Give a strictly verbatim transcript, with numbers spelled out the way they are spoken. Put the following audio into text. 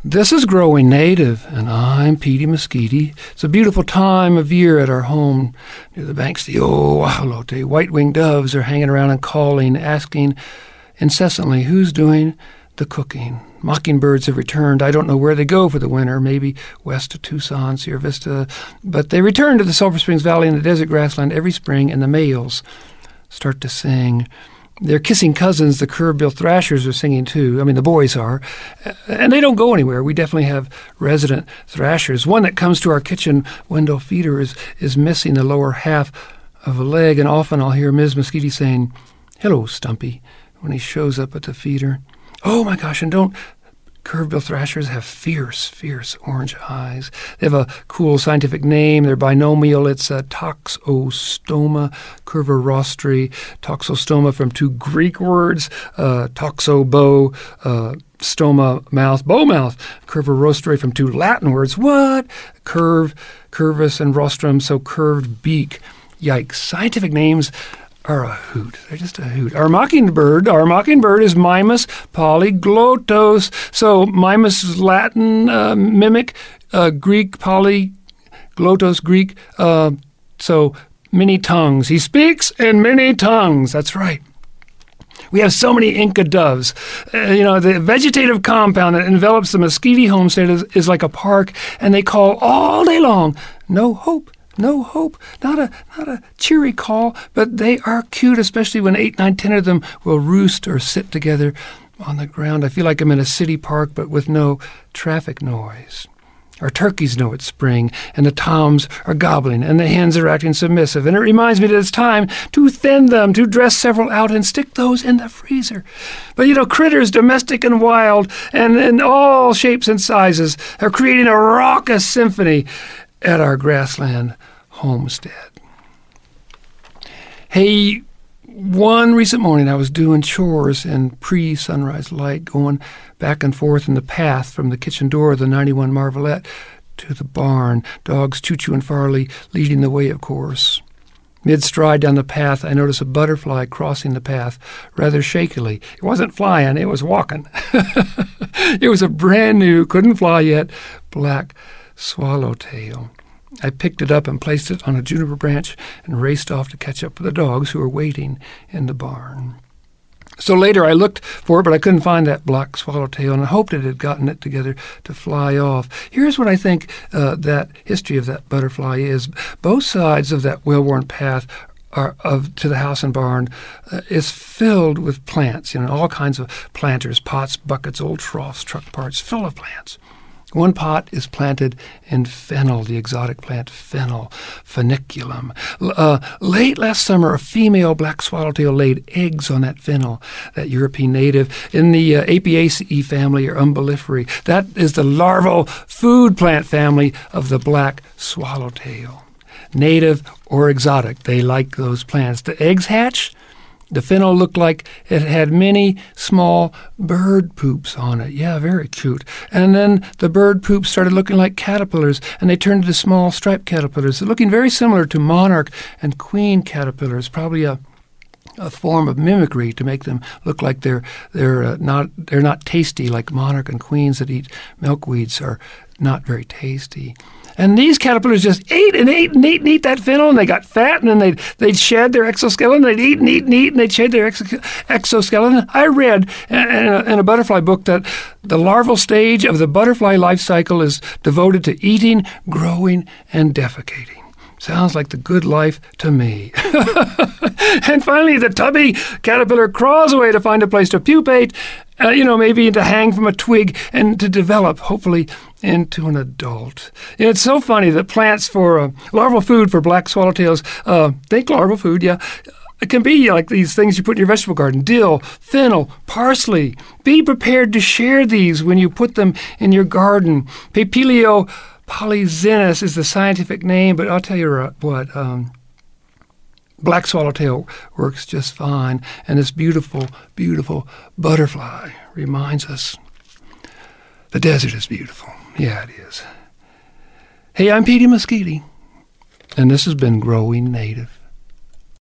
This is Growing Native, and I'm Petey Mesquite. It's a beautiful time of year at our home near the banks of the Oahalote. White-winged doves are hanging around and calling, asking incessantly, who's doing the cooking? Mockingbirds have returned. I don't know where they go for the winter, maybe west to Tucson, Sierra Vista, but they return to the Sulphur Springs Valley and the desert grassland every spring, and the males start to sing. They're kissing cousins. The curve-billed thrashers are singing too. I mean, the boys are. And they don't go anywhere. We definitely have resident thrashers. One that comes to our kitchen window feeder is, is missing the lower half of a leg, and often I'll hear Miz Mesquite saying, "Hello, Stumpy," when he shows up at the feeder. Oh, my gosh, and don't curve-billed thrashers have fierce, fierce orange eyes. They have a cool scientific name. They're binomial. It's a Toxostoma curvirostri. Toxostoma from two Greek words, uh, toxo, bow, uh, stoma, mouth, bow mouth. Curvirostri from two Latin words. What? Curve, curvus, and rostrum, so curved beak. Yikes. Scientific names are a hoot. They're just a hoot. Our mockingbird, our mockingbird is Mimus polyglottos. So Mimus is Latin uh, mimic, uh, Greek polyglottos, Greek. Uh, so many tongues. He speaks in many tongues. That's right. We have so many Inca doves. Uh, you know, the vegetative compound that envelops the Mesquite homestead is, is like a park, and they call all day long, "No hope. No hope." Not a not a cheery call, but they are cute, especially when eight, nine, ten of them will roost or sit together on the ground. I feel like I'm in a city park, but with no traffic noise. Our turkeys know it's spring, and the toms are gobbling, and the hens are acting submissive. And it reminds me that it's time to thin them, to dress several out and stick those in the freezer. But, you know, critters, domestic and wild, and in all shapes and sizes, are creating a raucous symphony at our grassland homestead. Hey, one recent morning I was doing chores in pre-sunrise light, going back and forth in the path from the kitchen door of the ninety-one Marvelette to the barn, dogs Choo-Choo and Farley leading the way, of course. Mid-stride down the path, I noticed a butterfly crossing the path rather shakily. It wasn't flying, it was walking. It was a brand new, couldn't fly yet, black swallowtail. I picked it up and placed it on a juniper branch and raced off to catch up with the dogs who were waiting in the barn. So later I looked for it, but I couldn't find that black swallowtail, and I hoped it had gotten it together to fly off. Here's what I think uh, that history of that butterfly is. Both sides of that well-worn path are of to the house and barn uh, is filled with plants, you know, all kinds of planters, pots, buckets, old troughs, truck parts, full of plants. One pot is planted in fennel, the exotic plant fennel, feniculum. Uh, late last summer, a female black swallowtail laid eggs on that fennel, that European native, in the uh, Apiaceae family, or Umbelliferae. That is the larval food plant family of the black swallowtail. Native or exotic, they like those plants. The eggs hatch. The fennel looked like it had many small bird poops on it. Yeah, very cute. And then the bird poops started looking like caterpillars, and they turned into small striped caterpillars, looking very similar to monarch and queen caterpillars, probably a a form of mimicry to make them look like they're they're uh, not they're not tasty like monarch and queens that eat milkweeds are not very tasty. And these caterpillars just ate and ate and ate and ate that fennel, and they got fat, and then they'd, they'd shed their exoskeleton. They'd eat and eat and eat, and they'd shed their ex- exoskeleton. I read in a, in a butterfly book that the larval stage of the butterfly life cycle is devoted to eating, growing, and defecating. Sounds like the good life to me. And finally, the tubby caterpillar crawls away to find a place to pupate, uh, you know, maybe to hang from a twig and to develop, hopefully, into an adult. You know, it's so funny that plants for uh, larval food for black swallowtails, uh, think larval food, yeah, it can be like these things you put in your vegetable garden: dill, fennel, parsley. Be prepared to share these when you put them in your garden. Papilio polyzinus is the scientific name, but I'll tell you what, um, black swallowtail works just fine. And this beautiful, beautiful butterfly reminds us the desert is beautiful. Yeah, it is. Hey, I'm Petey Mesquite, and this has been Growing Native.